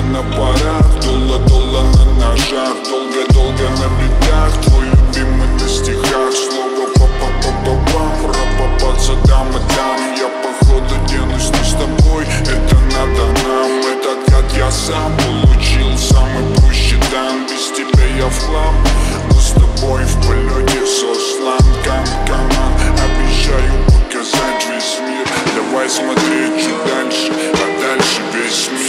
на парах, дуло-дуло на ножах, долго-долго на битах, твой любимый на стихах. Слово па-па-па-па-бам, ра-па-па, задам и дам. Я походу денусь не с тобой, это надо нам. Этот гад я сам получил, самый прущий дан. Без тебя я в хлам, но с тобой в полете сослан. Каман, обещаю показать весь мир. Давай смотреть чуть дальше, а дальше весь мир.